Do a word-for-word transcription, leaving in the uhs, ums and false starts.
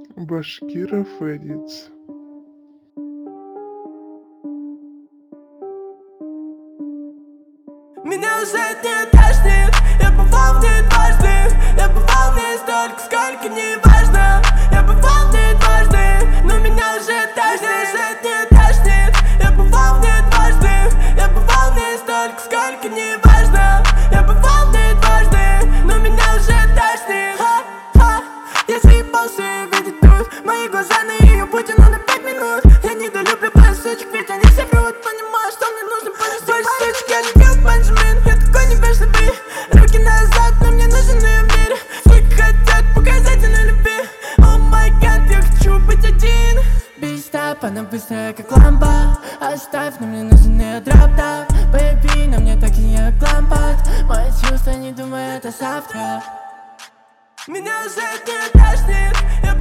Башкиров Эдит. Меня уже не тошнит, я бывал в ней дважды. Я бывал в ней столько, сколько не важно. Я бывал в ней дважды, но меня уже тошнит. Меня уже не тошнит, я бывал в ней дважды. Я бывал в ней столько, сколько не важно. Я бывал в ней дважды, но меня уже тошнит. Ха-ха, я заебался видеть тут мои глаза на ее пути, но на пять минут. Я недолюбливаю сучек, ведь они все врут. Понимаю, что мне нужно понести больше сучек. Я любил Бенджамин, я такой невежливый. Руки назад, но мне нужен ее мир. Сколько хотят показать на любви. О май гад, я хочу быть один. Бистап, она быстрая как лампа. Оставь, но мне нужен ее дроп-топ. Baby, на мне так и не лампад. Мои чувства, не думай, это завтра. Меня уже не тошнит, я